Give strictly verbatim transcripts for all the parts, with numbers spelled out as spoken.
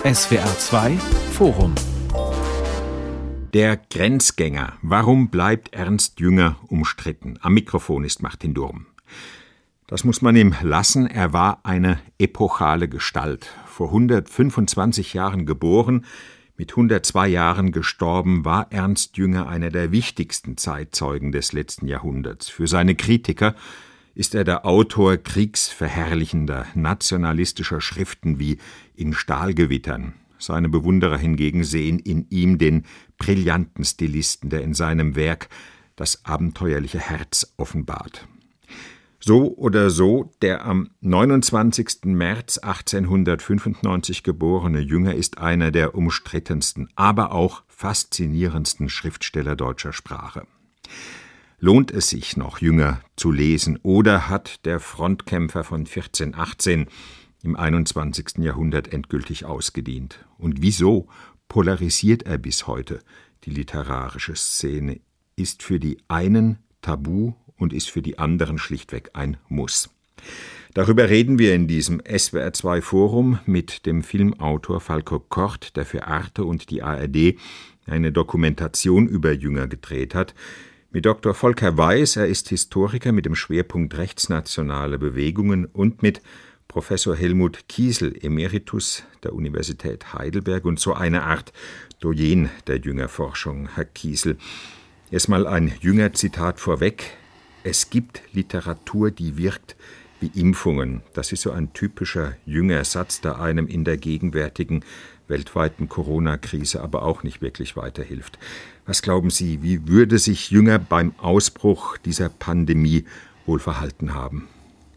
S W R zwei Forum. Der Grenzgänger. Warum bleibt Ernst Jünger umstritten? Am Mikrofon ist Martin Durm. Das muss man ihm lassen. Er war eine epochale Gestalt. Vor hundertfünfundzwanzig Jahren geboren, mit hundertzwei Jahren gestorben, war Ernst Jünger einer der wichtigsten Zeitzeugen des letzten Jahrhunderts. Für seine Kritiker ist er der Autor kriegsverherrlichender, nationalistischer Schriften wie In Stahlgewittern. Seine Bewunderer hingegen sehen in ihm den brillanten Stilisten, der in seinem Werk das abenteuerliche Herz offenbart. So oder so, der am neunundzwanzigsten März achtzehnhundertfünfundneunzig geborene Jünger ist einer der umstrittensten, aber auch faszinierendsten Schriftsteller deutscher Sprache. Lohnt es sich noch, Jünger zu lesen, oder hat der Frontkämpfer von vierzehnhundertachtzehn im einundzwanzigsten Jahrhundert endgültig ausgedient? Und wieso polarisiert er bis heute die literarische Szene? Ist für die einen tabu und ist für die anderen schlichtweg ein Muss. Darüber reden wir in diesem S W R zwei Forum mit dem Filmautor Falko Kort, der für Arte und die A R D eine Dokumentation über Jünger gedreht hat, mit Doktor Volker Weiß, er ist Historiker mit dem Schwerpunkt rechtsnationale Bewegungen, und mit Professor Helmut Kiesel, Emeritus der Universität Heidelberg und so eine Art Doyen der Jüngerforschung. Herr Kiesel, erstmal ein Jünger-Zitat vorweg. Es gibt Literatur, die wirkt wie Impfungen. Das ist so ein typischer Jüngersatz, der einem in der gegenwärtigen weltweiten Corona-Krise aber auch nicht wirklich weiterhilft. Was glauben Sie, wie würde sich Jünger beim Ausbruch dieser Pandemie wohl verhalten haben?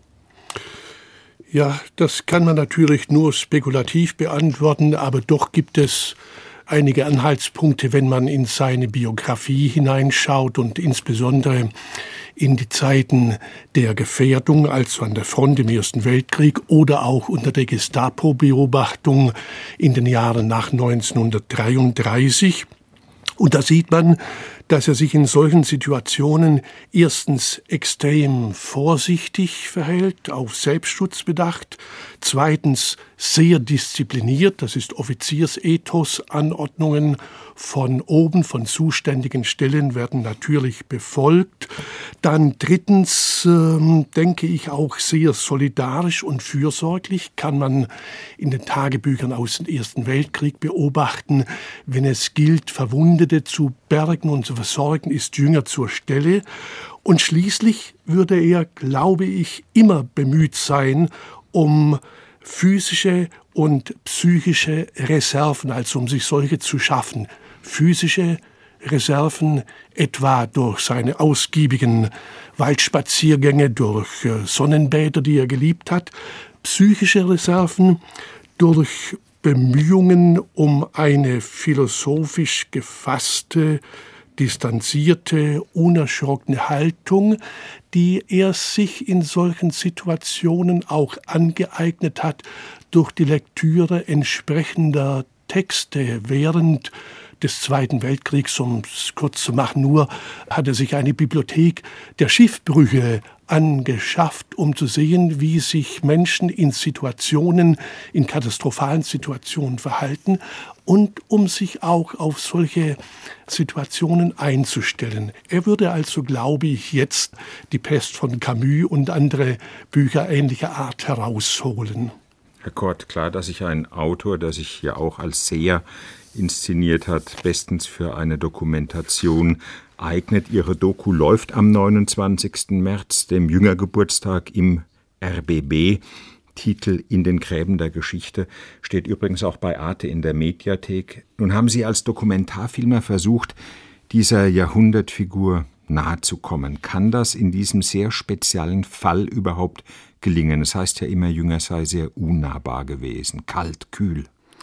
Ja, das kann man natürlich nur spekulativ beantworten, aber doch gibt es einige Anhaltspunkte, wenn man in seine Biografie hineinschaut und insbesondere in die Zeiten der Gefährdung, also an der Front im Ersten Weltkrieg oder auch unter der Gestapo-Beobachtung in den Jahren nach neunzehnhundertdreiunddreißig. Und da sieht man, dass er sich in solchen Situationen erstens extrem vorsichtig verhält, auf Selbstschutz bedacht, zweitens sehr diszipliniert, das ist Offiziersethos, Anordnungen von oben, von zuständigen Stellen werden natürlich befolgt. Dann drittens, äh, denke ich, auch sehr solidarisch und fürsorglich, kann man in den Tagebüchern aus dem Ersten Weltkrieg beobachten. Wenn es gilt, Verwundete zu bergen und zu versorgen, ist Jünger zur Stelle. Und schließlich würde er, glaube ich, immer bemüht sein, um physische und psychische Reserven, also um sich solche zu schaffen. Physische Reserven etwa durch seine ausgiebigen Waldspaziergänge, durch Sonnenbäder, die er geliebt hat. Psychische Reserven durch Bemühungen um eine philosophisch gefasste, distanzierte, unerschrockene Haltung, die er sich in solchen Situationen auch angeeignet hat durch die Lektüre entsprechender Texte. Während des Zweiten Weltkriegs, um es kurz zu machen, nur hat er sich eine Bibliothek der Schiffbrüche angeschafft, um zu sehen, wie sich Menschen in Situationen, in katastrophalen Situationen verhalten und um sich auch auf solche Situationen einzustellen. Er würde also, glaube ich, jetzt Die Pest von Camus und andere Bücher ähnlicher Art herausholen. Herr Kort, klar, dass sich ein Autor, der sich ja auch als Seher inszeniert hat, bestens für eine Dokumentation eignet. Ihre Doku läuft am neunundzwanzigsten März, dem Jüngergeburtstag, im R B B. Titel In den Gräben der Geschichte steht übrigens auch bei Arte in der Mediathek. Nun haben Sie als Dokumentarfilmer versucht, dieser Jahrhundertfigur nahezukommen. Kann das in diesem sehr speziellen Fall überhaupt gelingen? Es heißt ja immer, Jünger sei sehr unnahbar gewesen, kalt, kühl.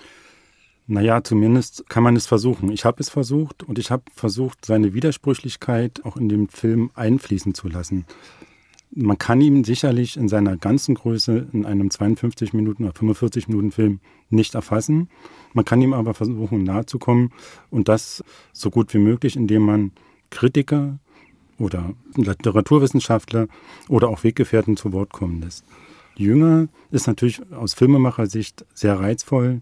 Naja, zumindest kann man es versuchen. Ich habe es versucht und ich habe versucht, seine Widersprüchlichkeit auch in dem Film einfließen zu lassen. Man kann ihn sicherlich in seiner ganzen Größe in einem zweiundfünfzig Minuten oder fünfundvierzig Minuten Film nicht erfassen. Man kann ihm aber versuchen, nahezukommen und das so gut wie möglich, indem man Kritiker oder Literaturwissenschaftler oder auch Weggefährten zu Wort kommen lässt. Jünger ist natürlich aus Filmemachersicht sehr reizvoll,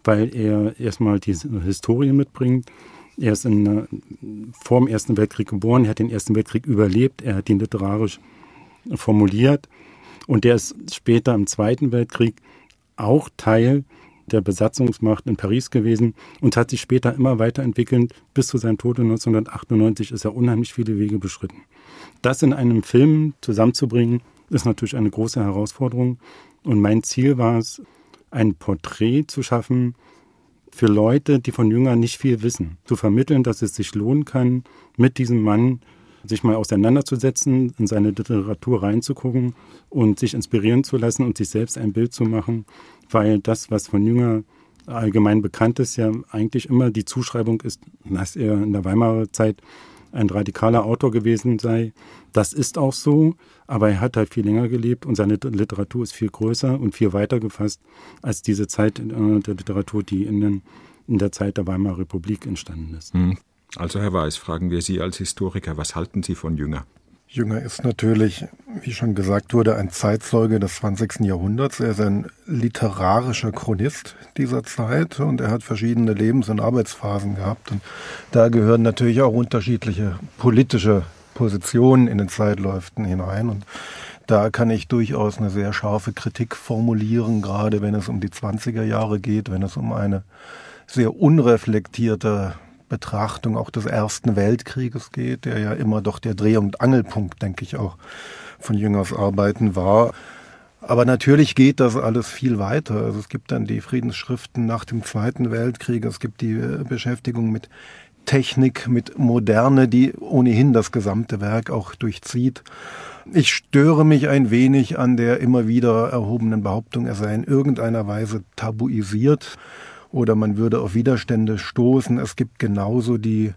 weil er erstmal die Historie mitbringt. Er ist in, vor dem Ersten Weltkrieg geboren, er hat den Ersten Weltkrieg überlebt, er hat ihn literarisch formuliert und er ist später im Zweiten Weltkrieg auch Teil der Besatzungsmacht in Paris gewesen und hat sich später immer weiterentwickelt. Bis zu seinem Tod neunzehnhundertachtundneunzig ist er unheimlich viele Wege beschritten. Das in einem Film zusammenzubringen, ist natürlich eine große Herausforderung. Und mein Ziel war es, ein Porträt zu schaffen für Leute, die von Jünger nicht viel wissen. Zu vermitteln, dass es sich lohnen kann, mit diesem Mann sich mal auseinanderzusetzen, in seine Literatur reinzugucken und sich inspirieren zu lassen und sich selbst ein Bild zu machen. Weil das, was von Jünger allgemein bekannt ist, ja eigentlich immer die Zuschreibung ist, dass er in der Weimarer Zeit ein radikaler Autor gewesen sei. Das ist auch so, aber er hat halt viel länger gelebt und seine Literatur ist viel größer und viel weiter gefasst als diese Zeit der Literatur, die in, den, in der Zeit der Weimarer Republik entstanden ist. Also Herr Weiß, fragen wir Sie als Historiker, was halten Sie von Jünger? Jünger ist natürlich, wie schon gesagt wurde, ein Zeitzeuge des zwanzigsten Jahrhunderts. Er ist ein literarischer Chronist dieser Zeit und er hat verschiedene Lebens- und Arbeitsphasen gehabt. Und da gehören natürlich auch unterschiedliche politische Positionen in den Zeitläuften hinein. Und da kann ich durchaus eine sehr scharfe Kritik formulieren, gerade wenn es um die zwanziger Jahre geht, wenn es um eine sehr unreflektierte Betrachtung auch des Ersten Weltkrieges geht, der ja immer doch der Dreh- und Angelpunkt, denke ich, auch von Jüngers Arbeiten war. Aber natürlich geht das alles viel weiter. Also es gibt dann die Friedensschriften nach dem Zweiten Weltkrieg, es gibt die Beschäftigung mit Technik, mit Moderne, die ohnehin das gesamte Werk auch durchzieht. Ich störe mich ein wenig an der immer wieder erhobenen Behauptung, er sei in irgendeiner Weise tabuisiert. Oder man würde auf Widerstände stoßen. Es gibt genauso die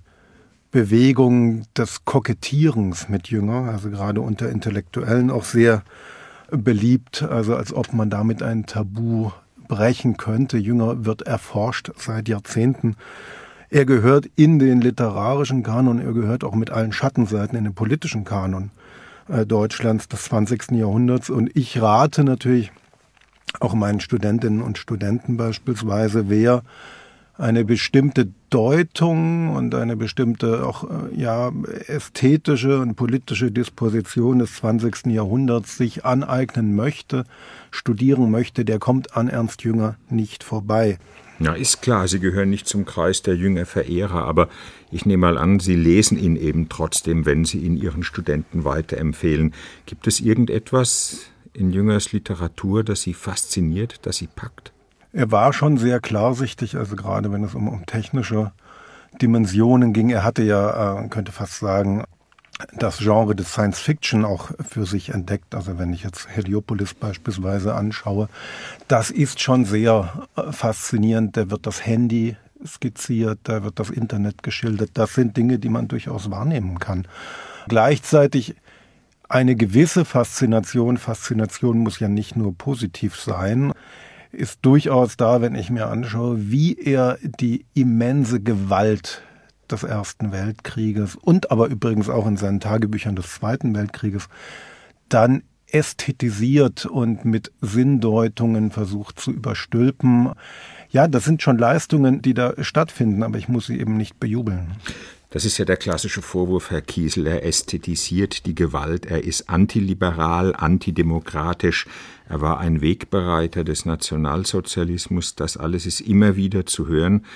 Bewegung des Kokettierens mit Jünger, also gerade unter Intellektuellen auch sehr beliebt, also als ob man damit ein Tabu brechen könnte. Jünger wird erforscht seit Jahrzehnten. Er gehört in den literarischen Kanon, er gehört auch mit allen Schattenseiten in den politischen Kanon äh, Deutschlands des zwanzigsten Jahrhunderts. Und ich rate natürlich auch meinen Studentinnen und Studenten beispielsweise, wer eine bestimmte Deutung und eine bestimmte auch ja ästhetische und politische Disposition des zwanzigsten Jahrhunderts sich aneignen möchte, studieren möchte, der kommt an Ernst Jünger nicht vorbei. Ja, ist klar, Sie gehören nicht zum Kreis der Jünger-Verehrer, aber ich nehme mal an, Sie lesen ihn eben trotzdem, wenn Sie ihn Ihren Studenten weiterempfehlen. Gibt es irgendetwas in Jüngers Literatur, das Sie fasziniert, das Sie packt? Er war schon sehr klarsichtig, also gerade wenn es um, um technische Dimensionen ging. Er hatte ja, man könnte fast sagen, das Genre des Science Fiction auch für sich entdeckt. Also wenn ich jetzt Heliopolis beispielsweise anschaue, das ist schon sehr faszinierend. Da wird das Handy skizziert, da wird das Internet geschildert. Das sind Dinge, die man durchaus wahrnehmen kann. Gleichzeitig eine gewisse Faszination, Faszination muss ja nicht nur positiv sein, ist durchaus da, wenn ich mir anschaue, wie er die immense Gewalt des Ersten Weltkrieges und aber übrigens auch in seinen Tagebüchern des Zweiten Weltkrieges dann ästhetisiert und mit Sinndeutungen versucht zu überstülpen. Ja, das sind schon Leistungen, die da stattfinden, aber ich muss sie eben nicht bejubeln. Das ist ja der klassische Vorwurf, Herr Kiesel. Er ästhetisiert die Gewalt. Er ist antiliberal, antidemokratisch. Er war ein Wegbereiter des Nationalsozialismus. Das alles ist immer wieder zu hören.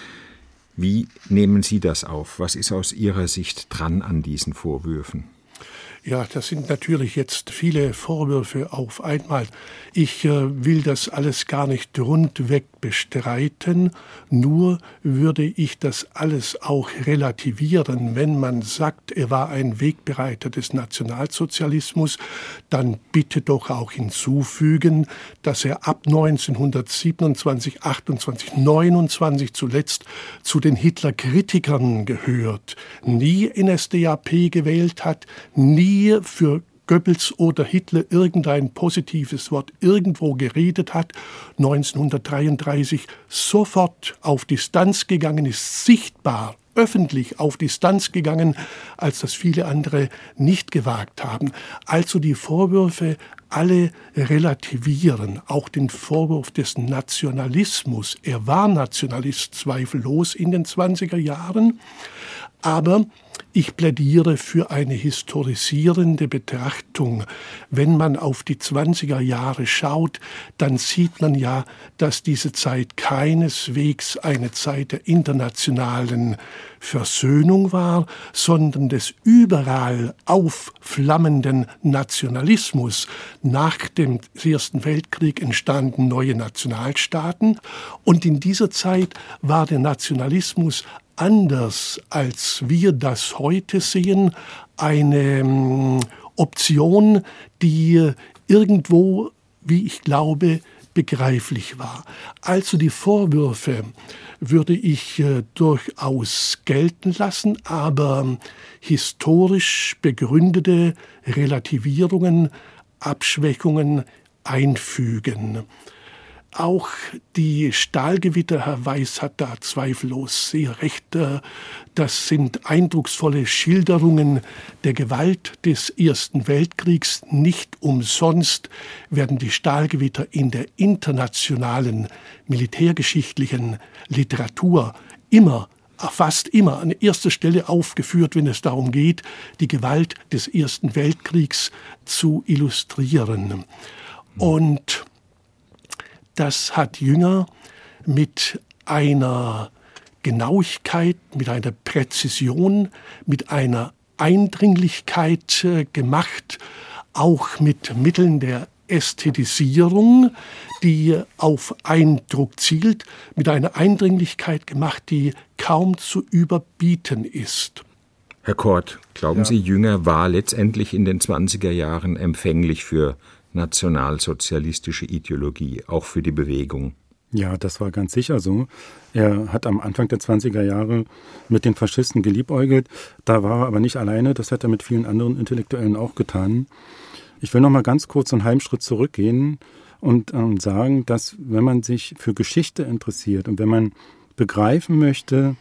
Wie nehmen Sie das auf? Was ist aus Ihrer Sicht dran an diesen Vorwürfen? Ja, das sind natürlich jetzt viele Vorwürfe auf einmal. Ich äh, will das alles gar nicht rundweg bestreiten, nur würde ich das alles auch relativieren. Wenn man sagt, er war ein Wegbereiter des Nationalsozialismus, dann bitte doch auch hinzufügen, dass er ab neunzehnhundertsiebenundzwanzig, achtundzwanzig, neunundzwanzig zuletzt zu den Hitler-Kritikern gehört, nie N S D A P gewählt hat, nie für Goebbels oder Hitler irgendein positives Wort irgendwo geredet hat, neunzehnhundertdreiunddreißig sofort auf Distanz gegangen ist, sichtbar, öffentlich auf Distanz gegangen, als das viele andere nicht gewagt haben. Also die Vorwürfe alle relativieren, auch den Vorwurf des Nationalismus. Er war Nationalist zweifellos in den zwanziger Jahren, aber ich plädiere für eine historisierende Betrachtung. Wenn man auf die zwanziger Jahre schaut, dann sieht man ja, dass diese Zeit keineswegs eine Zeit der internationalen Versöhnung war, sondern des überall aufflammenden Nationalismus. Nach dem Ersten Weltkrieg entstanden neue Nationalstaaten und in dieser Zeit war der Nationalismus anders, als wir das heute sehen, eine Option, die irgendwo, wie ich glaube, begreiflich war. Also die Vorwürfe würde ich äh, durchaus gelten lassen, aber historisch begründete Relativierungen, Abschwächungen einfügen. Auch die Stahlgewitter, Herr Weiß hat da zweifellos sehr recht. Das sind eindrucksvolle Schilderungen der Gewalt des Ersten Weltkriegs. Nicht umsonst werden die Stahlgewitter in der internationalen militärgeschichtlichen Literatur immer, fast immer an erster Stelle aufgeführt, wenn es darum geht, die Gewalt des Ersten Weltkriegs zu illustrieren. Und das hat Jünger mit einer Genauigkeit, mit einer Präzision, mit einer Eindringlichkeit äh, gemacht, auch mit Mitteln der Ästhetisierung, die auf Eindruck zielt, mit einer Eindringlichkeit gemacht, die kaum zu überbieten ist. Herr Kort, glauben Ja. Sie, Jünger war letztendlich in den zwanziger Jahren empfänglich für nationalsozialistische Ideologie, auch für die Bewegung? Ja, das war ganz sicher so. Er hat am Anfang der zwanziger Jahre mit den Faschisten geliebäugelt. Da war er aber nicht alleine, das hat er mit vielen anderen Intellektuellen auch getan. Ich will noch mal ganz kurz einen halben Schritt zurückgehen und ähm, sagen, dass wenn man sich für Geschichte interessiert und wenn man begreifen möchte,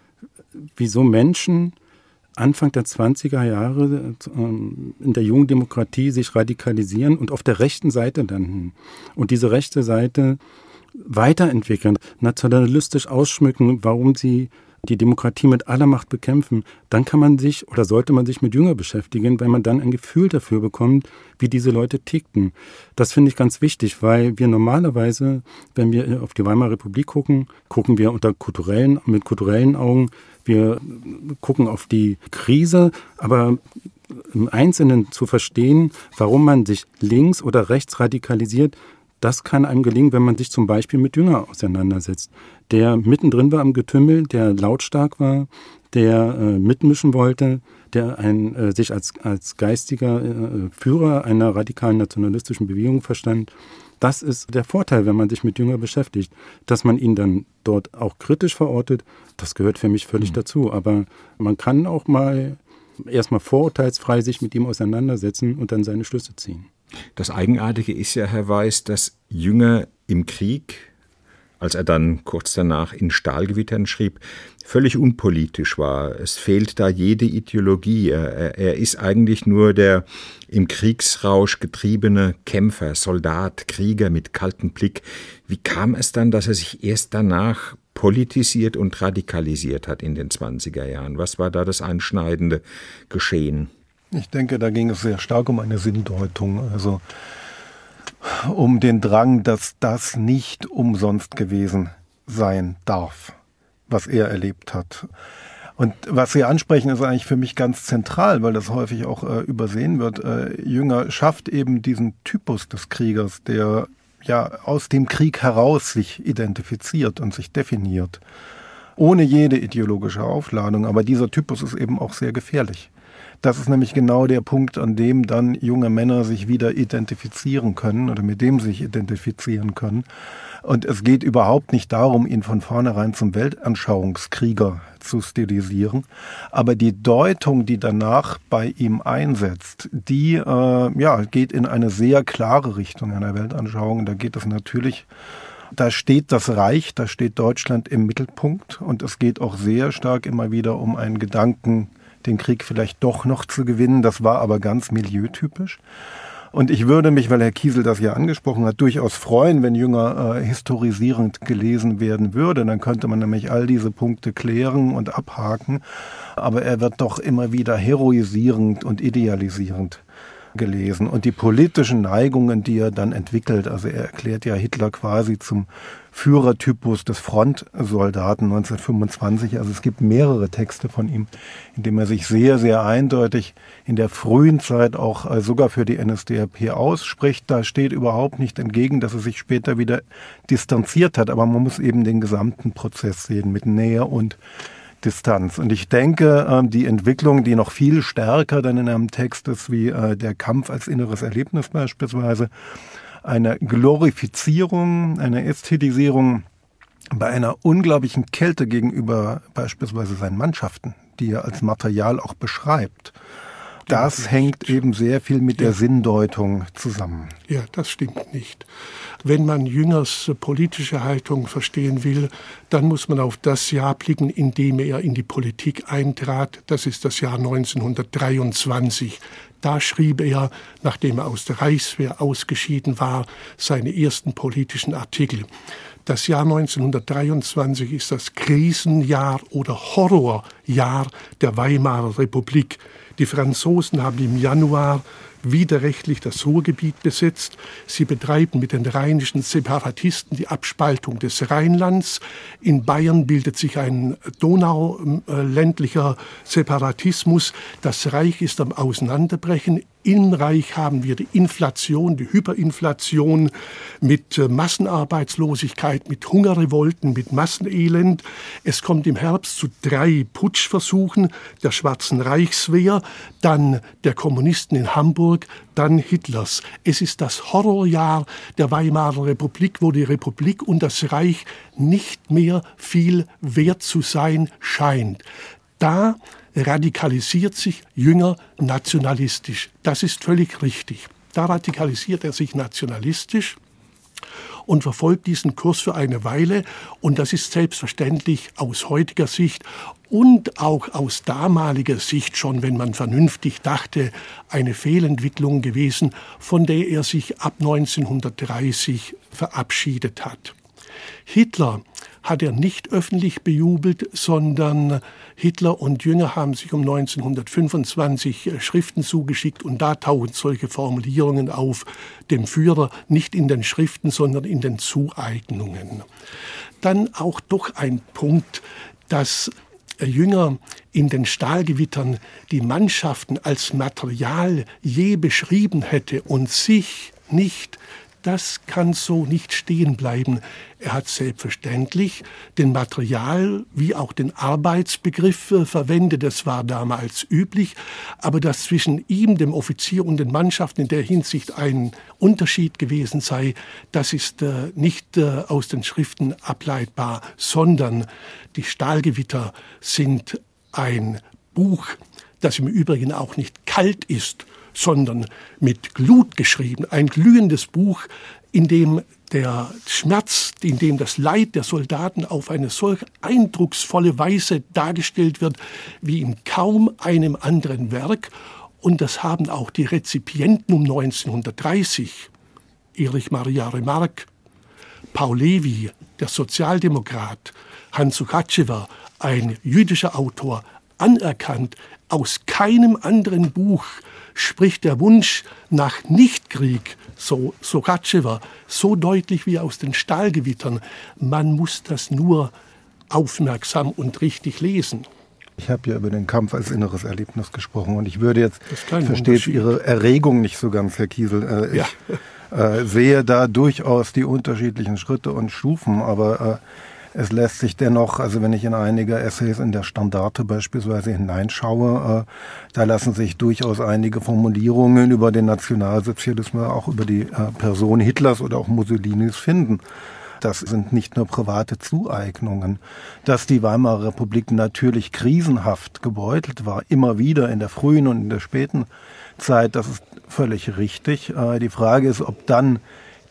wieso Menschen Anfang der zwanziger Jahre ähm, in der jungen Demokratie sich radikalisieren und auf der rechten Seite landen und diese rechte Seite weiterentwickeln, nationalistisch ausschmücken, warum sie die Demokratie mit aller Macht bekämpfen, dann kann man sich oder sollte man sich mit Jünger beschäftigen, weil man dann ein Gefühl dafür bekommt, wie diese Leute tickten. Das finde ich ganz wichtig, weil wir normalerweise, wenn wir auf die Weimarer Republik gucken, gucken wir unter kulturellen, mit kulturellen Augen, wir gucken auf die Krise, aber im Einzelnen zu verstehen, warum man sich links oder rechts radikalisiert, das kann einem gelingen, wenn man sich zum Beispiel mit Jünger auseinandersetzt, der mittendrin war am Getümmel, der lautstark war, der äh, mitmischen wollte, der ein, äh, sich als, als geistiger äh, Führer einer radikalen nationalistischen Bewegung verstand. Das ist der Vorteil, wenn man sich mit Jünger beschäftigt. Dass man ihn dann dort auch kritisch verortet, das gehört für mich völlig mhm. dazu. Aber man kann auch mal erstmal vorurteilsfrei sich mit ihm auseinandersetzen und dann seine Schlüsse ziehen. Das Eigenartige ist ja, Herr Weiß, dass Jünger im Krieg, als er dann kurz danach in Stahlgewittern schrieb, völlig unpolitisch war. Es fehlt da jede Ideologie. Er, er ist eigentlich nur der im Kriegsrausch getriebene Kämpfer, Soldat, Krieger mit kaltem Blick. Wie kam es dann, dass er sich erst danach politisiert und radikalisiert hat in den zwanziger Jahren? Was war da das einschneidende Geschehen? Ich denke, da ging es sehr stark um eine Sinndeutung, also um den Drang, dass das nicht umsonst gewesen sein darf, was er erlebt hat. Und was Sie ansprechen, ist eigentlich für mich ganz zentral, weil das häufig auch äh, übersehen wird. Äh, Jünger schafft eben diesen Typus des Kriegers, der ja aus dem Krieg heraus sich identifiziert und sich definiert, ohne jede ideologische Aufladung. Aber dieser Typus ist eben auch sehr gefährlich. Das ist nämlich genau der Punkt, an dem dann junge Männer sich wieder identifizieren können oder mit dem sich identifizieren können. Und es geht überhaupt nicht darum, ihn von vornherein zum Weltanschauungskrieger zu stilisieren. Aber die Deutung, die danach bei ihm einsetzt, die äh, ja, geht in eine sehr klare Richtung einer Weltanschauung. Da geht es natürlich Da steht das Reich, da steht Deutschland im Mittelpunkt und es geht auch sehr stark immer wieder um einen Gedanken, den Krieg vielleicht doch noch zu gewinnen. Das war aber ganz milieutypisch. Und ich würde mich, weil Herr Kiesel das ja angesprochen hat, durchaus freuen, wenn Jünger äh, historisierend gelesen werden würde. Dann könnte man nämlich all diese Punkte klären und abhaken. Aber er wird doch immer wieder heroisierend und idealisierend gelesen. Und die politischen Neigungen, die er dann entwickelt, also er erklärt ja Hitler quasi zum Führertypus des Frontsoldaten neunzehnhundertfünfundzwanzig. Also es gibt mehrere Texte von ihm, in denen er sich sehr, sehr eindeutig in der frühen Zeit auch äh, sogar für die N S D A P ausspricht. Da steht überhaupt nicht entgegen, dass er sich später wieder distanziert hat. Aber man muss eben den gesamten Prozess sehen mit Nähe und Distanz. Und ich denke, die Entwicklung, die noch viel stärker dann in einem Text ist, wie der Kampf als inneres Erlebnis beispielsweise, eine Glorifizierung, eine Ästhetisierung bei einer unglaublichen Kälte gegenüber beispielsweise seinen Mannschaften, die er als Material auch beschreibt. Das hängt eben sehr viel mit der Sinndeutung zusammen. Ja, das stimmt nicht. Wenn man Jüngers politische Haltung verstehen will, dann muss man auf das Jahr blicken, in dem er in die Politik eintrat. Das ist das Jahr neunzehnhundertdreiundzwanzig. Da schrieb er, nachdem er aus der Reichswehr ausgeschieden war, seine ersten politischen Artikel. Das Jahr neunzehnhundertdreiundzwanzig ist das Krisenjahr oder Horrorjahr der Weimarer Republik. Die Franzosen haben im Januar widerrechtlich das Ruhrgebiet besetzt. Sie betreiben mit den rheinischen Separatisten die Abspaltung des Rheinlands. In Bayern bildet sich ein donauländlicher Separatismus. Das Reich ist am Auseinanderbrechen. Im Reich haben wir die Inflation, die Hyperinflation mit Massenarbeitslosigkeit, mit Hungerrevolten, mit Massenelend. Es kommt im Herbst zu drei Putschversuchen der Schwarzen Reichswehr, dann der Kommunisten in Hamburg, dann Hitlers. Es ist das Horrorjahr der Weimarer Republik, wo die Republik und das Reich nicht mehr viel wert zu sein scheint. Da radikalisiert sich Jünger nationalistisch. Das ist völlig richtig. Da radikalisiert er sich nationalistisch und verfolgt diesen Kurs für eine Weile. Und das ist selbstverständlich aus heutiger Sicht und auch aus damaliger Sicht schon, wenn man vernünftig dachte, eine Fehlentwicklung gewesen, von der er sich ab neunzehnhundertdreißig verabschiedet hat. Hitler hat er nicht öffentlich bejubelt, sondern Hitler und Jünger haben sich um neunzehnhundertfünfundzwanzig Schriften zugeschickt und da tauchen solche Formulierungen auf, dem Führer nicht in den Schriften, sondern in den Zueignungen. Dann auch doch ein Punkt, dass Jünger in den Stahlgewittern die Mannschaften als Material je beschrieben hätte und sich nicht. Das kann so nicht stehen bleiben. Er hat selbstverständlich den Material- wie auch den Arbeitsbegriff verwendet. Das war damals üblich. Aber dass zwischen ihm, dem Offizier und den Mannschaften in der Hinsicht ein Unterschied gewesen sei, das ist äh, nicht äh, aus den Schriften ableitbar, sondern die Stahlgewitter sind ein Buch, das im Übrigen auch nicht kalt ist, sondern mit Glut geschrieben, ein glühendes Buch, in dem der Schmerz, in dem das Leid der Soldaten auf eine solch eindrucksvolle Weise dargestellt wird, wie in kaum einem anderen Werk. Und das haben auch die Rezipienten um neunzehnhundertdreißig, Erich Maria Remarque, Paul Levi, der Sozialdemokrat, Hans Suchacewa, ein jüdischer Autor, anerkannt. Aus keinem anderen Buch spricht der Wunsch nach Nichtkrieg, so Suchacewa, so deutlich wie aus den Stahlgewittern. Man muss das nur aufmerksam und richtig lesen. Ich habe ja über den Kampf als inneres Erlebnis gesprochen und ich würde jetzt, ich verstehe Ihre Erregung nicht so ganz, Herr Kiesel. Äh, ja. Ich äh, sehe da durchaus die unterschiedlichen Schritte und Stufen, aber äh, es lässt sich dennoch, also wenn ich in einige Essays in der Standarte beispielsweise hineinschaue, äh, da lassen sich durchaus einige Formulierungen über den Nationalsozialismus, auch über die äh, Person Hitlers oder auch Mussolinis finden. Das sind nicht nur private Zueignungen. Dass die Weimarer Republik natürlich krisenhaft gebeutelt war, immer wieder in der frühen und in der späten Zeit, das ist völlig richtig. Äh, die Frage ist, ob dann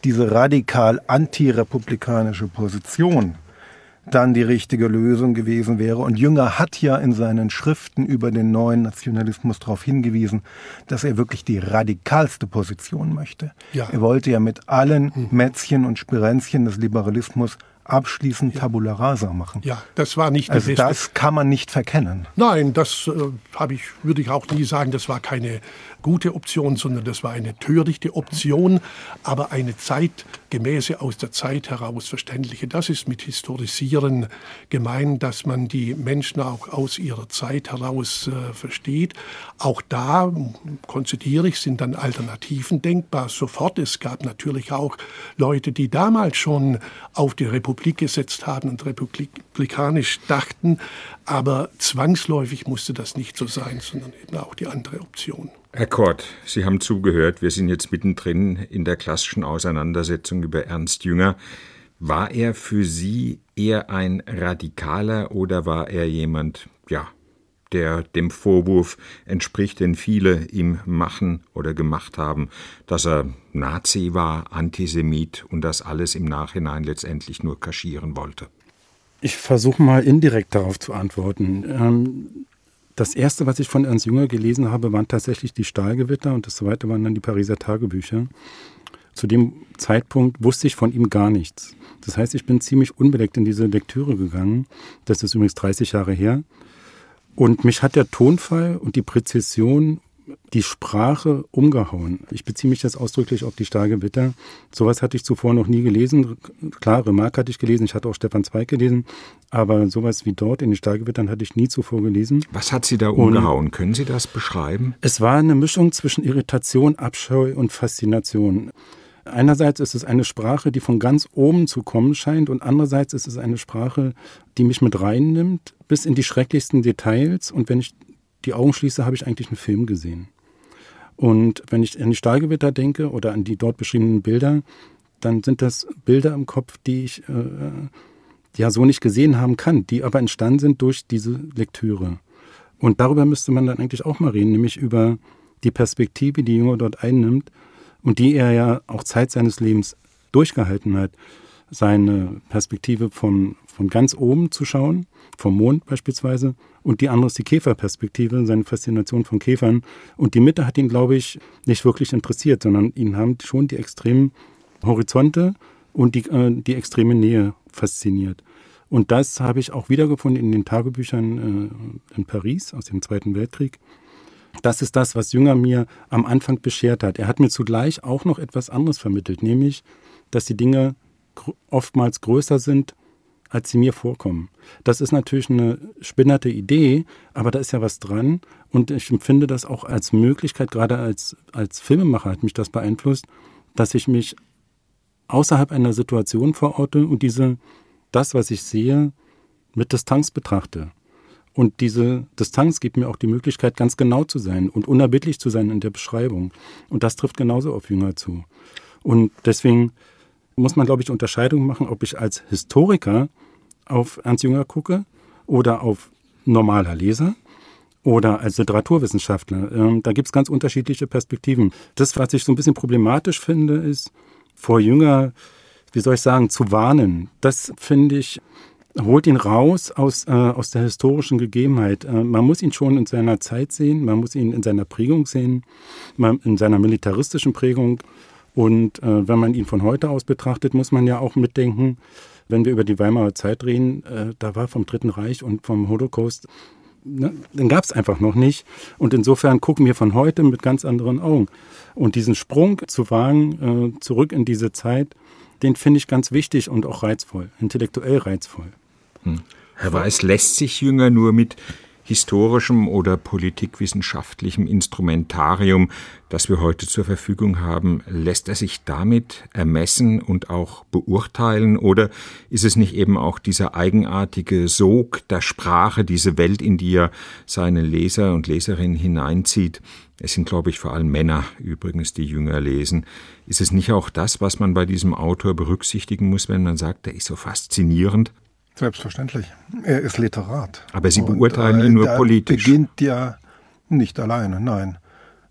diese radikal antirepublikanische Position dann die richtige Lösung gewesen wäre. Und Jünger hat ja in seinen Schriften über den neuen Nationalismus darauf hingewiesen, dass er wirklich die radikalste Position möchte. Ja. Er wollte ja mit allen hm. Mätzchen und Spirenzchen des Liberalismus abschließend ja. Tabula rasa machen. Ja, das war nicht also beste. Das kann man nicht verkennen. Nein, das äh, habe ich, würde ich auch nie sagen, das war keine gute Option, sondern das war eine törichte Option, aber eine zeitgemäße, aus der Zeit heraus verständliche. Das ist mit Historisieren gemeint, dass man die Menschen auch aus ihrer Zeit heraus äh, versteht. Auch da, konzediere ich, sind dann Alternativen denkbar. Sofort, es gab natürlich auch Leute, die damals schon auf die Republik gesetzt haben und republikanisch dachten, aber zwangsläufig musste das nicht so sein, sondern eben auch die andere Option. Herr Kort, Sie haben zugehört, wir sind jetzt mittendrin in der klassischen Auseinandersetzung über Ernst Jünger. War er für Sie eher ein Radikaler oder war er jemand, ja, der dem Vorwurf entspricht, den viele ihm machen oder gemacht haben, dass er Nazi war, Antisemit und das alles im Nachhinein letztendlich nur kaschieren wollte? Ich versuche mal indirekt darauf zu antworten. Das erste, was ich von Ernst Jünger gelesen habe, waren tatsächlich die Stahlgewitter und das zweite waren dann die Pariser Tagebücher. Zu dem Zeitpunkt wusste ich von ihm gar nichts. Das heißt, ich bin ziemlich unbeleckt in diese Lektüre gegangen. Das ist übrigens dreißig Jahre her. Und mich hat der Tonfall und die Präzision, die Sprache umgehauen. Ich beziehe mich jetzt ausdrücklich auf die Stahlgewitter. Sowas hatte ich zuvor noch nie gelesen. Klar, Remarque hatte ich gelesen, ich hatte auch Stefan Zweig gelesen, aber sowas wie dort in den Stahlgewittern hatte ich nie zuvor gelesen. Was hat Sie da umgehauen? Und können Sie das beschreiben? Es war eine Mischung zwischen Irritation, Abscheu und Faszination. Einerseits ist es eine Sprache, die von ganz oben zu kommen scheint und andererseits ist es eine Sprache, die mich mit reinnimmt, bis in die schrecklichsten Details und wenn ich die Augen schließe, habe ich eigentlich einen Film gesehen. Und wenn ich an die Stahlgewitter denke oder an die dort beschriebenen Bilder, dann sind das Bilder im Kopf, die ich äh, ja so nicht gesehen haben kann, die aber entstanden sind durch diese Lektüre. Und darüber müsste man dann eigentlich auch mal reden, nämlich über die Perspektive, die Jünger dort einnimmt, und die er ja auch Zeit seines Lebens durchgehalten hat, seine Perspektive von, von ganz oben zu schauen, vom Mond beispielsweise, und die andere ist die Käferperspektive, seine Faszination von Käfern. Und die Mitte hat ihn, glaube ich, nicht wirklich interessiert, sondern ihn haben schon die extremen Horizonte und die, äh, die extreme Nähe fasziniert. Und das habe ich auch wiedergefunden in den Tagebüchern äh, in Paris aus dem Zweiten Weltkrieg. Das ist das, was Jünger mir am Anfang beschert hat. Er hat mir zugleich auch noch etwas anderes vermittelt, nämlich, dass die Dinge gr- oftmals größer sind, als sie mir vorkommen. Das ist natürlich eine spinnerte Idee, aber da ist ja was dran. Und ich empfinde das auch als Möglichkeit, gerade als, als Filmemacher hat mich das beeinflusst, dass ich mich außerhalb einer Situation verorte und diese, das, was ich sehe, mit Distanz betrachte. Und diese Distanz gibt mir auch die Möglichkeit, ganz genau zu sein und unerbittlich zu sein in der Beschreibung. Und das trifft genauso auf Jünger zu. Und deswegen muss man, glaube ich, Unterscheidungen machen, ob ich als Historiker auf Ernst Jünger gucke oder auf normaler Leser oder als Literaturwissenschaftler. Da gibt es ganz unterschiedliche Perspektiven. Das, was ich so ein bisschen problematisch finde, ist, vor Jünger, wie soll ich sagen, zu warnen. Das, finde ich, holt ihn raus aus, äh, aus der historischen Gegebenheit. Äh, man muss ihn schon in seiner Zeit sehen, man muss ihn in seiner Prägung sehen, man, in seiner militaristischen Prägung. Und äh, wenn man ihn von heute aus betrachtet, muss man ja auch mitdenken, wenn wir über die Weimarer Zeit reden, äh, da war vom Dritten Reich und vom Holocaust, ne, den gab es einfach noch nicht. Und insofern gucken wir von heute mit ganz anderen Augen. Und diesen Sprung zu wagen, äh, zurück in diese Zeit, den finde ich ganz wichtig und auch reizvoll, intellektuell reizvoll. Hm. Herr Weiß, lässt sich Jünger nur mit historischem oder politikwissenschaftlichem Instrumentarium, das wir heute zur Verfügung haben, lässt er sich damit ermessen und auch beurteilen? Oder ist es nicht eben auch dieser eigenartige Sog der Sprache, diese Welt, in die er seine Leser und Leserinnen hineinzieht? Es sind, glaube ich, vor allem Männer übrigens, die Jünger lesen. Ist es nicht auch das, was man bei diesem Autor berücksichtigen muss, wenn man sagt, er ist so faszinierend? Selbstverständlich. Er ist Literat. Aber Sie beurteilen und, ihn nur äh, politisch. Er beginnt ja nicht alleine, nein.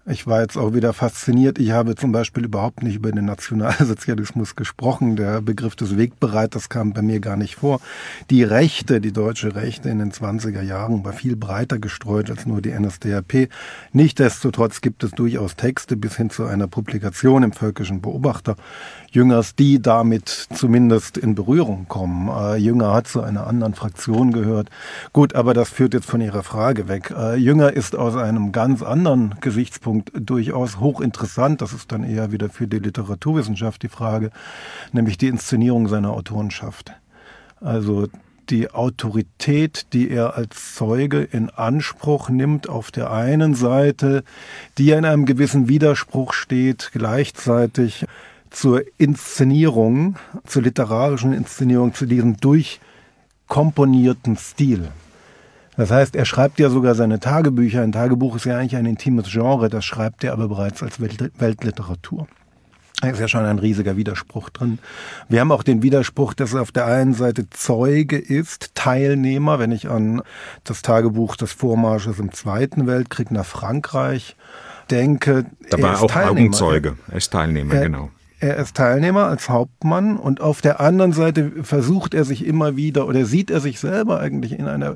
Ich war jetzt auch wieder fasziniert. Ich habe zum Beispiel überhaupt nicht über den Nationalsozialismus gesprochen. Der Begriff des Wegbereiters kam bei mir gar nicht vor. Die Rechte, die deutsche Rechte in den zwanziger Jahren war viel breiter gestreut als nur die N S D A P. Nichtsdestotrotz gibt es durchaus Texte bis hin zu einer Publikation im Völkischen Beobachter Jüngers, die damit zumindest in Berührung kommen. Äh, Jünger hat zu einer anderen Fraktion gehört. Gut, aber das führt jetzt von Ihrer Frage weg. Äh, Jünger ist aus einem ganz anderen Gesichtspunkt durchaus hochinteressant. Das ist dann eher wieder für die Literaturwissenschaft die Frage, nämlich die Inszenierung seiner Autorenschaft. Also die Autorität, die er als Zeuge in Anspruch nimmt, auf der einen Seite, die in einem gewissen Widerspruch steht, gleichzeitig zur Inszenierung, zur literarischen Inszenierung, zu diesem durchkomponierten Stil. Das heißt, er schreibt ja sogar seine Tagebücher. Ein Tagebuch ist ja eigentlich ein intimes Genre, das schreibt er aber bereits als Weltliteratur. Da ist ja schon ein riesiger Widerspruch drin. Wir haben auch den Widerspruch, dass er auf der einen Seite Zeuge ist, Teilnehmer, wenn ich an das Tagebuch des Vormarsches im Zweiten Weltkrieg nach Frankreich denke. Da war er auch Teilnehmer. Augenzeuge, er ist Teilnehmer, er, genau. Er ist Teilnehmer als Hauptmann und auf der anderen Seite versucht er sich immer wieder oder sieht er sich selber eigentlich in einer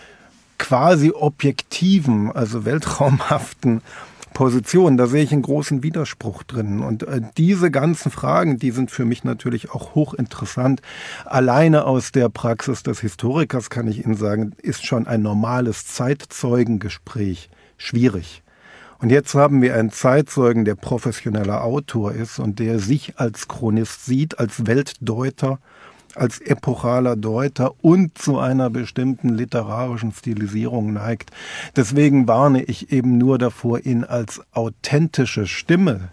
quasi objektiven, also weltraumhaften Position. Da sehe ich einen großen Widerspruch drin. Und äh, diese ganzen Fragen, die sind für mich natürlich auch hochinteressant. Alleine aus der Praxis des Historikers kann ich Ihnen sagen, ist schon ein normales Zeitzeugengespräch schwierig. Und jetzt haben wir einen Zeitzeugen, der professioneller Autor ist und der sich als Chronist sieht, als Weltdeuter, als epochaler Deuter und zu einer bestimmten literarischen Stilisierung neigt. Deswegen warne ich eben nur davor, ihn als authentische Stimme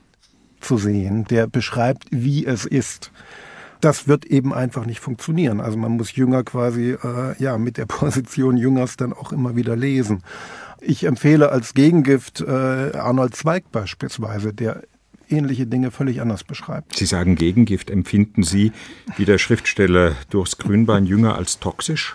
zu sehen, der beschreibt, wie es ist. Das wird eben einfach nicht funktionieren. Also man muss Jünger quasi äh, ja mit der Position Jüngers dann auch immer wieder lesen. Ich empfehle als Gegengift äh, Arnold Zweig beispielsweise, der ähnliche Dinge völlig anders beschreibt. Sie sagen Gegengift. Empfinden Sie, wie der Schriftsteller Durchs Grünbein, Jünger als toxisch?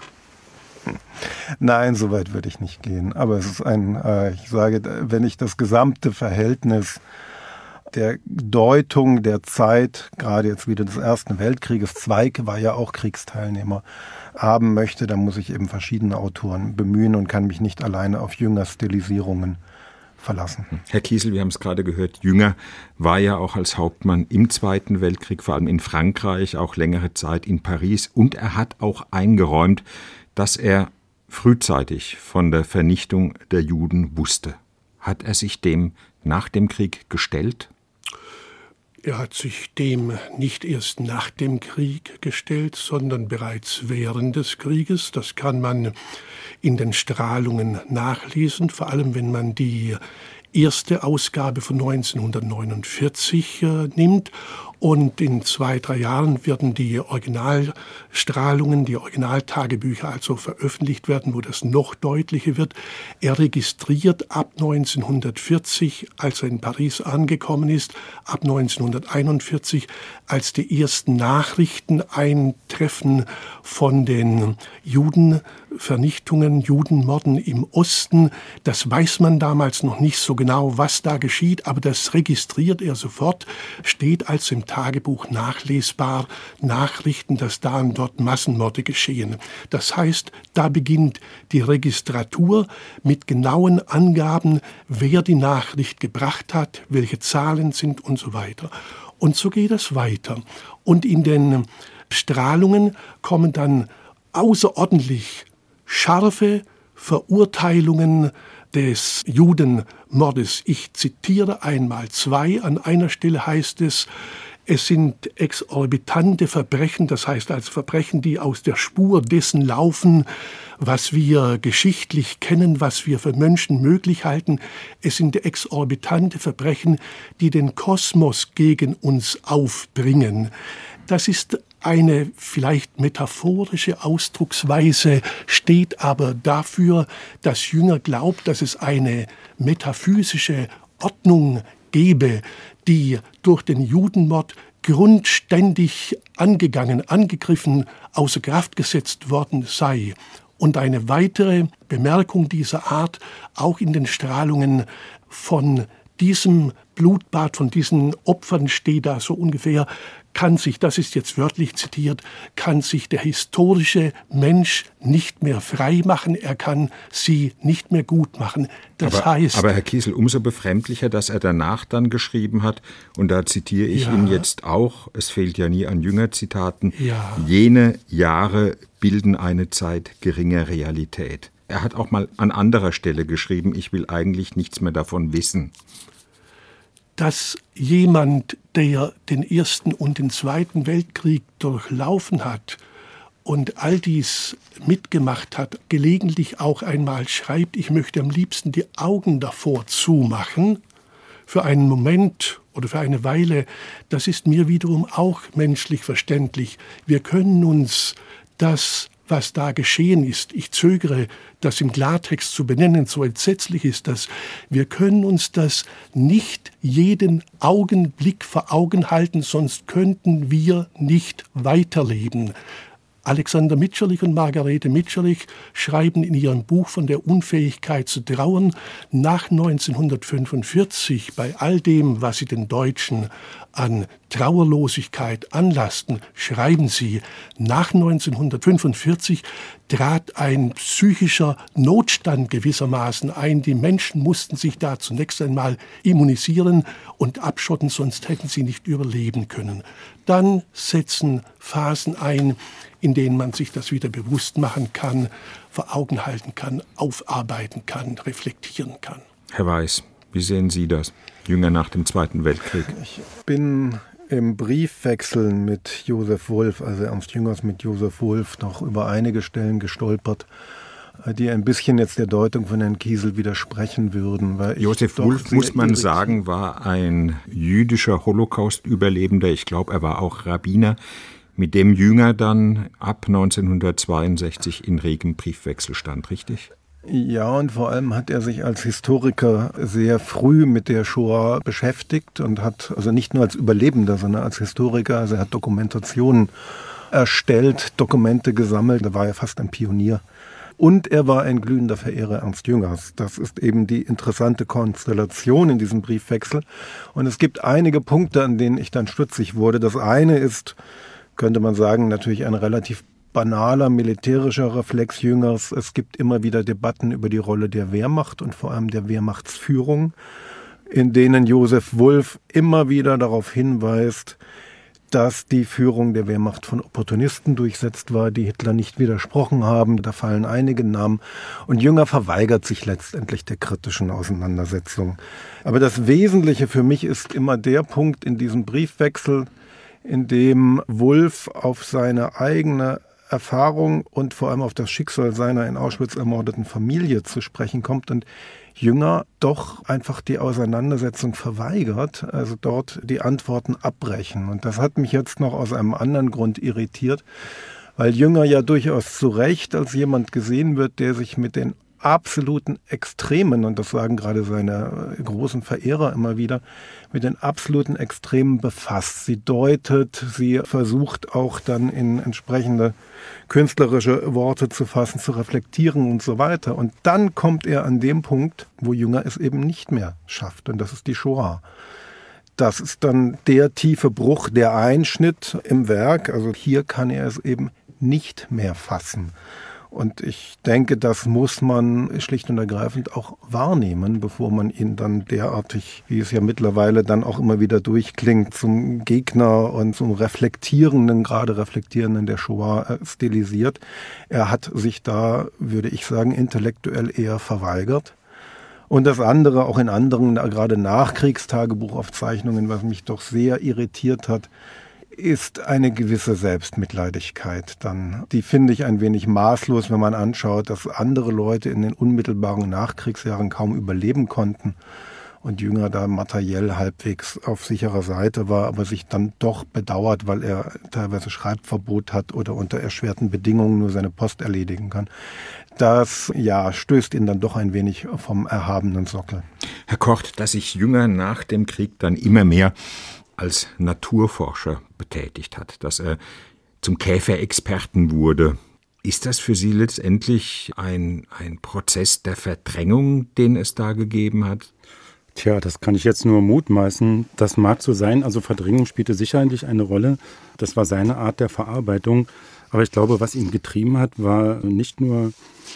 Nein, so weit würde ich nicht gehen. Aber es ist ein, äh, ich sage, wenn ich das gesamte Verhältnis der Deutung der Zeit, gerade jetzt wieder des Ersten Weltkrieges, Zweig war ja auch Kriegsteilnehmer, haben möchte, dann muss ich eben verschiedene Autoren bemühen und kann mich nicht alleine auf Jüngers Stilisierungen verlassen. Herr Kiesel, wir haben es gerade gehört, Jünger war ja auch als Hauptmann im Zweiten Weltkrieg, vor allem in Frankreich, auch längere Zeit in Paris. Und er hat auch eingeräumt, dass er frühzeitig von der Vernichtung der Juden wusste. Hat er sich dem nach dem Krieg gestellt? Er hat sich dem nicht erst nach dem Krieg gestellt, sondern bereits während des Krieges. Das kann man in den Strahlungen nachlesen, vor allem wenn man die erste Ausgabe von neunzehnhundertneunundvierzig äh, nimmt. Und in zwei, drei Jahren werden die Originalstrahlungen, die Originaltagebücher also veröffentlicht werden, wo das noch deutlicher wird. Er registriert ab neunzehnhundertvierzig, als er in Paris angekommen ist, ab neunzehnhunderteinundvierzig, als die ersten Nachrichten eintreffen von den Judenvernichtungen, Judenmorden im Osten. Das weiß man damals noch nicht so genau, was da geschieht, aber das registriert er sofort, steht als im Tagebuch nachlesbar, Nachrichten, dass da und dort Massenmorde geschehen. Das heißt, da beginnt die Registratur mit genauen Angaben, wer die Nachricht gebracht hat, welche Zahlen sind und so weiter. Und so geht es weiter. Und in den Strahlungen kommen dann außerordentlich scharfe Verurteilungen des Judenmordes. Ich zitiere einmal zwei. An einer Stelle heißt es, es sind exorbitante Verbrechen, das heißt also Verbrechen, die aus der Spur dessen laufen, was wir geschichtlich kennen, was wir für Menschen möglich halten. Es sind exorbitante Verbrechen, die den Kosmos gegen uns aufbringen. Das ist eine vielleicht metaphorische Ausdrucksweise, steht aber dafür, dass Jünger glaubt, dass es eine metaphysische Ordnung gebe, die durch den Judenmord grundständig angegangen, angegriffen, außer Kraft gesetzt worden sei. Und eine weitere Bemerkung dieser Art, auch in den Strahlungen von diesem Blutbad, von diesen Opfern steht da so ungefähr, kann sich, das ist jetzt wörtlich zitiert, kann sich der historische Mensch nicht mehr frei machen, er kann sie nicht mehr gut machen. Das aber, heißt... Aber Herr Kiesel, umso befremdlicher, dass er danach dann geschrieben hat, und da zitiere ich ja. ihn jetzt auch, es fehlt ja nie an Jünger-Zitaten, ja. jene Jahre bilden eine Zeit geringer Realität. Er hat auch mal an anderer Stelle geschrieben, ich will eigentlich nichts mehr davon wissen. Dass jemand, der den Ersten und den Zweiten Weltkrieg durchlaufen hat und all dies mitgemacht hat, gelegentlich auch einmal schreibt, ich möchte am liebsten die Augen davor zumachen, für einen Moment oder für eine Weile, das ist mir wiederum auch menschlich verständlich. Wir können uns das, was da geschehen ist, ich zögere, das im Klartext zu benennen, so entsetzlich ist das, wir können uns das nicht jeden Augenblick vor Augen halten, sonst könnten wir nicht weiterleben. Alexander Mitscherlich und Margarete Mitscherlich schreiben in ihrem Buch von der Unfähigkeit zu trauern, nach neunzehnhundertfünfundvierzig, bei all dem, was sie den Deutschen an Trauerlosigkeit anlassten, schreiben sie, nach neunzehnhundertfünfundvierzig trat ein psychischer Notstand gewissermaßen ein. Die Menschen mussten sich da zunächst einmal immunisieren und abschotten, sonst hätten sie nicht überleben können. Dann setzen Phasen ein, in denen man sich das wieder bewusst machen kann, vor Augen halten kann, aufarbeiten kann, reflektieren kann. Herr Weiß, wie sehen Sie das? Jünger nach dem Zweiten Weltkrieg. Ich bin im Briefwechsel mit Josef Wulf, also Ernst Jüngers mit Josef Wulf, noch über einige Stellen gestolpert, die ein bisschen jetzt der Deutung von Herrn Kiesel widersprechen würden. Weil Josef Wulf, muss man sagen, war ein jüdischer Holocaust-Überlebender. Ich glaube, er war auch Rabbiner, mit dem Jünger dann ab neunzehnhundertzweiundsechzig in regem Briefwechsel stand, richtig? Ja, und vor allem hat er sich als Historiker sehr früh mit der Shoah beschäftigt und hat, also nicht nur als Überlebender, sondern als Historiker, also er hat Dokumentationen erstellt, Dokumente gesammelt, da war er fast ein Pionier. Und er war ein glühender Verehrer Ernst Jüngers. Das ist eben die interessante Konstellation in diesem Briefwechsel. Und es gibt einige Punkte, an denen ich dann stutzig wurde. Das eine ist, könnte man sagen, natürlich ein relativ banaler militärischer Reflex Jüngers. Es gibt immer wieder Debatten über die Rolle der Wehrmacht und vor allem der Wehrmachtsführung, in denen Josef Wulf immer wieder darauf hinweist, dass die Führung der Wehrmacht von Opportunisten durchsetzt war, die Hitler nicht widersprochen haben. Da fallen einige Namen. Und Jünger verweigert sich letztendlich der kritischen Auseinandersetzung. Aber das Wesentliche für mich ist immer der Punkt in diesem Briefwechsel, in dem Wulf auf seine eigene Erfahrung und vor allem auf das Schicksal seiner in Auschwitz ermordeten Familie zu sprechen kommt und Jünger doch einfach die Auseinandersetzung verweigert, also dort die Antworten abbrechen. Und das hat mich jetzt noch aus einem anderen Grund irritiert, weil Jünger ja durchaus zu Recht als jemand gesehen wird, der sich mit den absoluten Extremen, und das sagen gerade seine großen Verehrer immer wieder, mit den absoluten Extremen befasst. Sie deutet, sie versucht auch dann in entsprechende künstlerische Worte zu fassen, zu reflektieren und so weiter. Und dann kommt er an dem Punkt, wo Jünger es eben nicht mehr schafft, und das ist die Shoah. Das ist dann der tiefe Bruch, der Einschnitt im Werk. Also hier kann er es eben nicht mehr fassen. Und ich denke, das muss man schlicht und ergreifend auch wahrnehmen, bevor man ihn dann derartig, wie es ja mittlerweile dann auch immer wieder durchklingt, zum Gegner und zum Reflektierenden, gerade Reflektierenden der Shoah stilisiert. Er hat sich da, würde ich sagen, intellektuell eher verweigert. Und das andere, auch in anderen, gerade Nachkriegstagebuchaufzeichnungen, was mich doch sehr irritiert hat, ist eine gewisse Selbstmitleidigkeit dann. Die finde ich ein wenig maßlos, wenn man anschaut, dass andere Leute in den unmittelbaren Nachkriegsjahren kaum überleben konnten und Jünger da materiell halbwegs auf sicherer Seite war, aber sich dann doch bedauert, weil er teilweise Schreibverbot hat oder unter erschwerten Bedingungen nur seine Post erledigen kann. Das, ja, stößt ihn dann doch ein wenig vom erhabenen Sockel. Herr Kort, dass sich Jünger nach dem Krieg dann immer mehr als Naturforscher betätigt hat, dass er zum Käferexperten wurde. Ist das für Sie letztendlich ein, ein Prozess der Verdrängung, den es da gegeben hat? Tja, das kann ich jetzt nur mutmaßen. Das mag so sein. Also Verdrängung spielte sicherlich eine Rolle. Das war seine Art der Verarbeitung. Aber ich glaube, was ihn getrieben hat, war nicht nur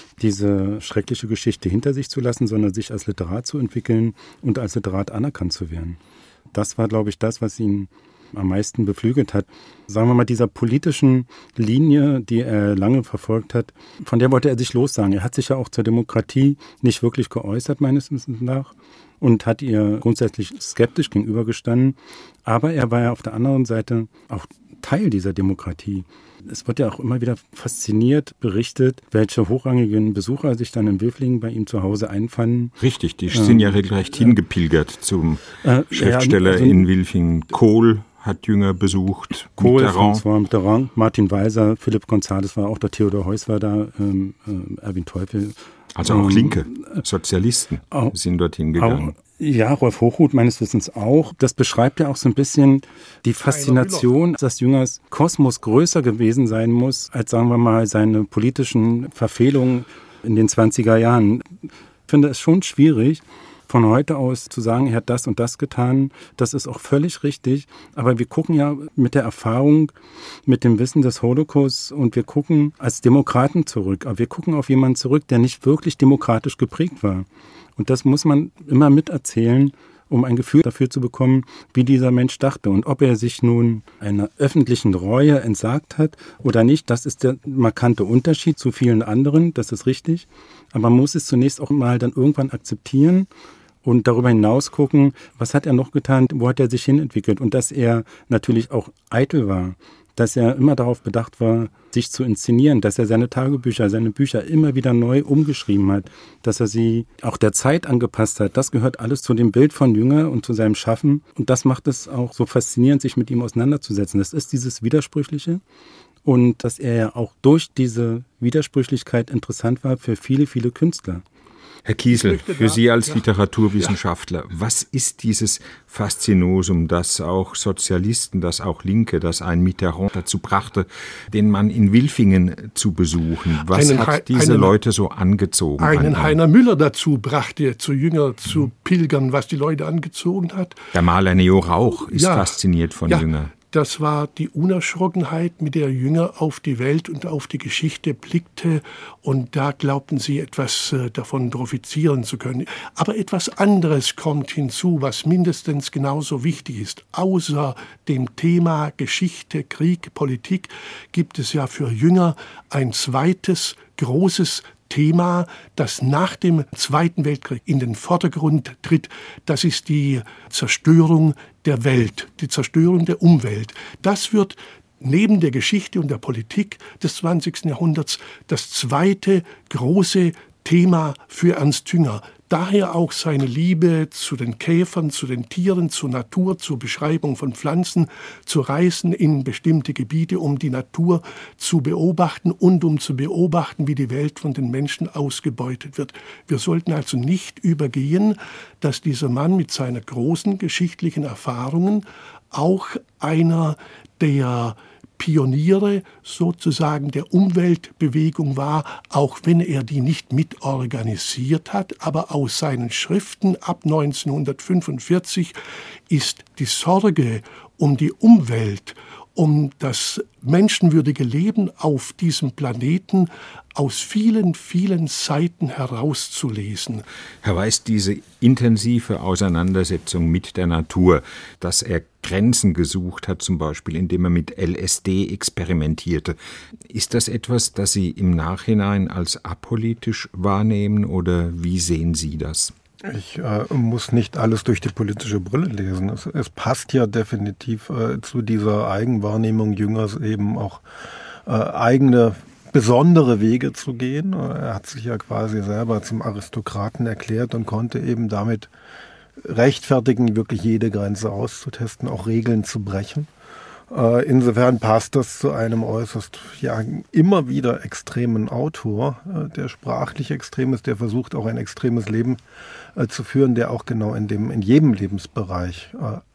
diese schreckliche Geschichte hinter sich zu lassen, sondern sich als Literat zu entwickeln und als Literat anerkannt zu werden. Das war, glaube ich, das, was ihn am meisten beflügelt hat. Sagen wir mal, dieser politischen Linie, die er lange verfolgt hat, von der wollte er sich lossagen. Er hat sich ja auch zur Demokratie nicht wirklich geäußert, meines Wissens nach, und hat ihr grundsätzlich skeptisch gegenübergestanden. Aber er war ja auf der anderen Seite auch Teil dieser Demokratie. Es wird ja auch immer wieder fasziniert berichtet, welche hochrangigen Besucher sich dann in Wilflingen bei ihm zu Hause einfanden. Richtig, die sind ähm, ja regelrecht äh, hingebilgert zum äh, Schriftsteller ja, also, in Wilflingen. Kohl hat Jünger besucht, Kohl, François Mitterrand, Martin Walser, Philipp González war auch da, Theodor Heuss war da, ähm, äh, Erwin Teufel. Also auch ähm, Linke, Sozialisten auch, sind dorthin gegangen. Auch, ja, Rolf Hochhuth meines Wissens auch. Das beschreibt ja auch so ein bisschen die Faszination, dass Jüngers Kosmos größer gewesen sein muss, als, sagen wir mal, seine politischen Verfehlungen in den zwanziger Jahren. Ich finde es schon schwierig, von heute aus zu sagen, er hat das und das getan. Das ist auch völlig richtig. Aber wir gucken ja mit der Erfahrung, mit dem Wissen des Holocaust und wir gucken als Demokraten zurück. Aber wir gucken auf jemanden zurück, der nicht wirklich demokratisch geprägt war. Und das muss man immer miterzählen, um ein Gefühl dafür zu bekommen, wie dieser Mensch dachte. Und ob er sich nun einer öffentlichen Reue entsagt hat oder nicht, das ist der markante Unterschied zu vielen anderen, das ist richtig. Aber man muss es zunächst auch mal dann irgendwann akzeptieren und darüber hinaus gucken, was hat er noch getan, wo hat er sich hinentwickelt. Und dass er natürlich auch eitel war, dass er immer darauf bedacht war, sich zu inszenieren, dass er seine Tagebücher, seine Bücher immer wieder neu umgeschrieben hat, dass er sie auch der Zeit angepasst hat. Das gehört alles zu dem Bild von Jünger und zu seinem Schaffen. Und das macht es auch so faszinierend, sich mit ihm auseinanderzusetzen. Das ist dieses Widersprüchliche. Und dass er ja auch durch diese Widersprüchlichkeit interessant war für viele, viele Künstler. Herr Kiesel, für Sie als Literaturwissenschaftler, was ist dieses Faszinosum, das auch Sozialisten, das auch Linke, das ein Mitterrand dazu brachte, den Mann in Wilfingen zu besuchen? Was einen, hat diese einen, Leute so angezogen? Einen an Heiner Müller dazu brachte, zu Jünger zu mhm. pilgern, was die Leute angezogen hat. Der Maler Neo Rauch ist ja, fasziniert von ja. Jünger. Das war die Unerschrockenheit, mit der Jünger auf die Welt und auf die Geschichte blickte. Und da glaubten sie, etwas davon profitieren zu können. Aber etwas anderes kommt hinzu, was mindestens genauso wichtig ist. Außer dem Thema Geschichte, Krieg, Politik gibt es ja für Jünger ein zweites großes Thema, das nach dem Zweiten Weltkrieg in den Vordergrund tritt. Das ist die Zerstörung der Welt, die Zerstörung der Umwelt. Das wird neben der Geschichte und der Politik des zwanzigsten Jahrhunderts das zweite große Thema für Ernst Jünger. Daher auch seine Liebe zu den Käfern, zu den Tieren, zur Natur, zur Beschreibung von Pflanzen, zu Reisen in bestimmte Gebiete, um die Natur zu beobachten und um zu beobachten, wie die Welt von den Menschen ausgebeutet wird. Wir sollten also nicht übergehen, dass dieser Mann mit seinen großen geschichtlichen Erfahrungen auch einer der Pioniere sozusagen der Umweltbewegung war, auch wenn er die nicht mitorganisiert hat. Aber aus seinen Schriften ab neunzehnhundertfünfundvierzig ist die Sorge um die Umwelt, um das menschenwürdige Leben auf diesem Planeten aus vielen, vielen Seiten herauszulesen. Herr Weiß, diese intensive Auseinandersetzung mit der Natur, dass er Grenzen gesucht hat, zum Beispiel indem er mit L S D experimentierte, ist das etwas, das Sie im Nachhinein als apolitisch wahrnehmen oder wie sehen Sie das? Ich äh, muss nicht alles durch die politische Brille lesen. Es, es passt ja definitiv äh, zu dieser Eigenwahrnehmung Jüngers eben auch äh, eigene besondere Wege zu gehen. Er hat sich ja quasi selber zum Aristokraten erklärt und konnte eben damit rechtfertigen, wirklich jede Grenze auszutesten, auch Regeln zu brechen. Äh, insofern passt das zu einem äußerst, ja, immer wieder extremen Autor, äh, der sprachlich extrem ist, der versucht auch ein extremes Leben äh, zu führen, der auch genau in dem, in jedem Lebensbereich äh,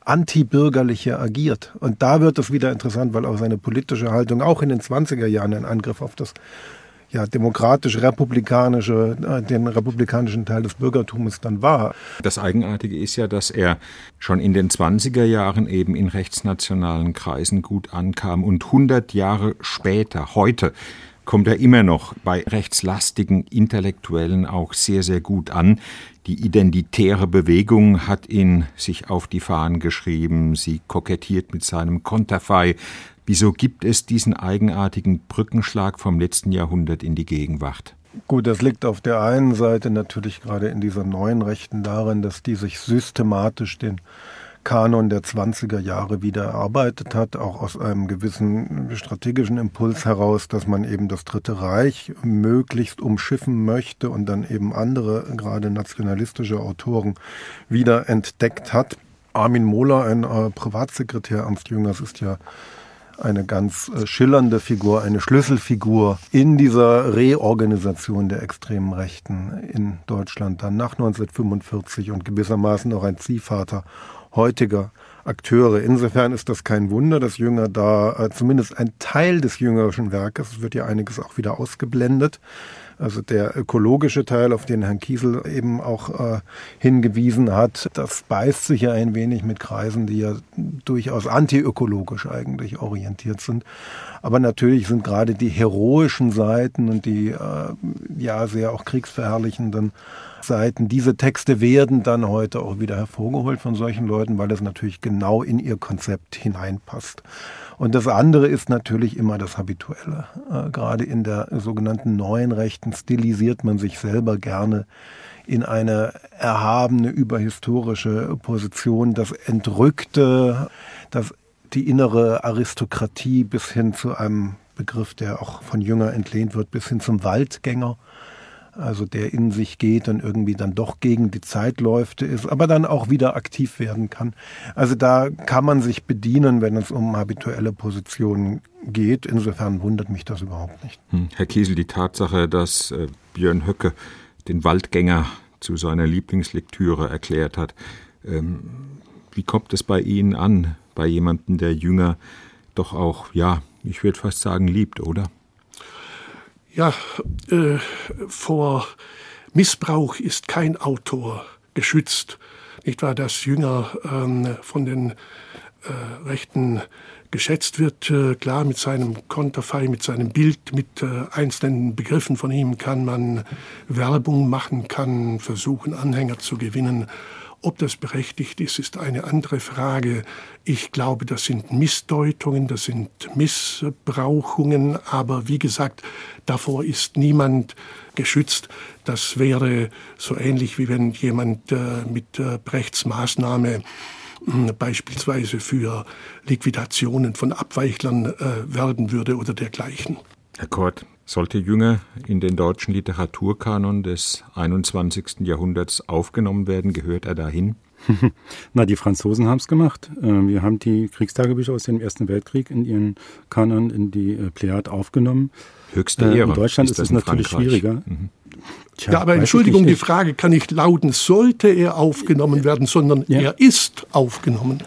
antibürgerliche agiert. Und da wird es wieder interessant, weil auch seine politische Haltung auch in den zwanziger Jahren ein Angriff auf das ja, demokratisch-republikanische, äh, den republikanischen Teil des Bürgertums dann war. Das Eigenartige ist ja, dass er schon in den zwanziger Jahren eben in rechtsnationalen Kreisen gut ankam und hundert Jahre später, heute, kommt er immer noch bei rechtslastigen Intellektuellen auch sehr, sehr gut an. Die identitäre Bewegung hat ihn sich auf die Fahnen geschrieben, sie kokettiert mit seinem Konterfei. Wieso gibt es diesen eigenartigen Brückenschlag vom letzten Jahrhundert in die Gegenwart? Gut, das liegt auf der einen Seite natürlich gerade in dieser neuen Rechten darin, dass die sich systematisch den Kanon der zwanziger Jahre wieder erarbeitet hat, auch aus einem gewissen strategischen Impuls heraus, dass man eben das Dritte Reich möglichst umschiffen möchte und dann eben andere, gerade nationalistische Autoren wieder entdeckt hat. Armin Mohler, ein äh, Privatsekretär Ernst Jüngers, ist ja eine ganz äh, schillernde Figur, eine Schlüsselfigur in dieser Reorganisation der extremen Rechten in Deutschland dann nach neunzehnhundertfünfundvierzig und gewissermaßen auch ein Ziehvater heutiger Akteure. Insofern ist das kein Wunder, dass Jünger da, äh, zumindest ein Teil des jüngerischen Werkes, es wird ja einiges auch wieder ausgeblendet, also der ökologische Teil, auf den Herrn Kiesel eben auch äh, hingewiesen hat, das beißt sich ja ein wenig mit Kreisen, die ja durchaus antiökologisch eigentlich orientiert sind. Aber natürlich sind gerade die heroischen Seiten und die äh, ja sehr auch kriegsverherrlichenden Seiten, diese Texte werden dann heute auch wieder hervorgeholt von solchen Leuten, weil das natürlich genau in ihr Konzept hineinpasst. Und das andere ist natürlich immer das Habituelle. Äh, gerade in der sogenannten neuen Rechten stilisiert man sich selber gerne in eine erhabene, überhistorische Position, das Entrückte, das die innere Aristokratie bis hin zu einem Begriff, der auch von Jünger entlehnt wird, bis hin zum Waldgänger. Also der in sich geht und irgendwie dann doch gegen die Zeitläufte ist, aber dann auch wieder aktiv werden kann. Also da kann man sich bedienen, wenn es um habituelle Positionen geht. Insofern wundert mich das überhaupt nicht. Hm. Herr Kiesel, die Tatsache, dass äh, Björn Höcke den Waldgänger zu seiner Lieblingslektüre erklärt hat, ähm, wie kommt es bei Ihnen an, bei jemandem, der Jünger doch auch, ja, ich würde fast sagen, liebt, oder? Ja, äh, vor Missbrauch ist kein Autor geschützt. Nicht wahr, dass Jünger ähm, von den äh, Rechten geschätzt wird. Äh, klar, mit seinem Konterfei, mit seinem Bild, mit äh, einzelnen Begriffen von ihm kann man Werbung machen, kann versuchen, Anhänger zu gewinnen. Ob das berechtigt ist, ist eine andere Frage. Ich glaube, das sind Missdeutungen, das sind Missbrauchungen. Aber wie gesagt, davor ist niemand geschützt. Das wäre so ähnlich, wie wenn jemand äh, mit äh, Brechts Maßnahme äh, beispielsweise für Liquidationen von Abweichlern äh, werben würde oder dergleichen. Herr Kort, sollte Jünger in den deutschen Literaturkanon des einundzwanzigsten Jahrhunderts aufgenommen werden? Gehört er dahin? Na, die Franzosen haben es gemacht. Wir haben die Kriegstagebücher aus dem Ersten Weltkrieg in ihren Kanon, in die Plejad aufgenommen. Höchste Ehre. In Deutschland ist, ist es natürlich Frankreich schwieriger. Mhm. Tja, ja, aber Entschuldigung, die Frage kann nicht lauten, sollte er aufgenommen werden, sondern ja. Er ist aufgenommen.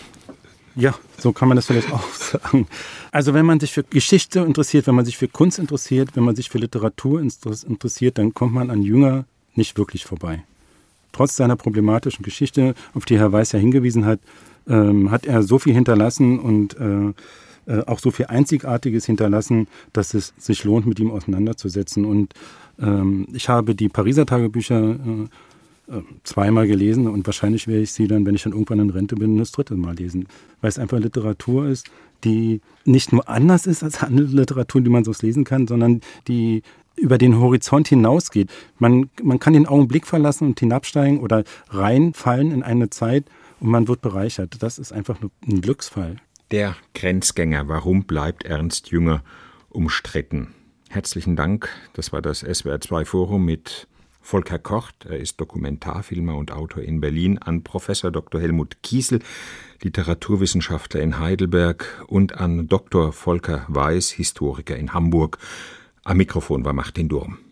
Ja, so kann man das vielleicht auch sagen. Also wenn man sich für Geschichte interessiert, wenn man sich für Kunst interessiert, wenn man sich für Literatur interessiert, dann kommt man an Jünger nicht wirklich vorbei. Trotz seiner problematischen Geschichte, auf die Herr Weiß ja hingewiesen hat, ähm, hat er so viel hinterlassen und äh, äh, auch so viel Einzigartiges hinterlassen, dass es sich lohnt, mit ihm auseinanderzusetzen. Und ähm, ich habe die Pariser Tagebücher äh, zweimal gelesen und wahrscheinlich werde ich sie dann, wenn ich dann irgendwann in Rente bin, das dritte Mal lesen. Weil es einfach Literatur ist, die nicht nur anders ist als andere Literatur, die man so lesen kann, sondern die über den Horizont hinausgeht. Man, man kann den Augenblick verlassen und hinabsteigen oder reinfallen in eine Zeit und man wird bereichert. Das ist einfach ein Glücksfall. Der Grenzgänger. Warum bleibt Ernst Jünger umstritten? Herzlichen Dank. Das war das S W R zwei Forum mit Volker Kort, er ist Dokumentarfilmer und Autor in Berlin, an Professor Doktor Helmut Kiesel, Literaturwissenschaftler in Heidelberg, und an Doktor Volker Weiß, Historiker in Hamburg. Am Mikrofon war Martin Durm.